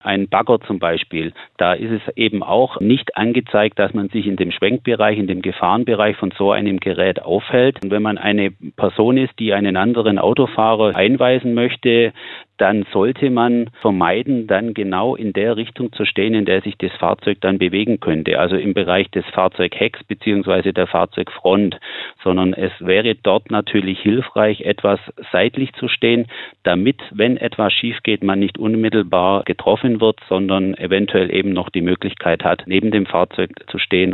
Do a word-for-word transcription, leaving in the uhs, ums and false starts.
Ein Bagger zum Beispiel, da ist es eben auch nicht angezeigt, dass man sich in dem Schwenkbereich, in dem Gefahrenbereich von so einem Gerät aufhält. Und wenn man eine Person ist, die einen anderen Autofahrer einweisen möchte, dann sollte man vermeiden, dann genau in der Richtung zu stehen, in der sich das Fahrzeug dann bewegen könnte, also im Bereich des Fahrzeughecks bzw. der Fahrzeugfront, sondern es wäre dort natürlich hilfreich, etwas seitlich zu stehen, damit, wenn etwas schief geht, man nicht unmittelbar getroffen wird, sondern eventuell eben noch die Möglichkeit hat, neben dem Fahrzeug zu stehen.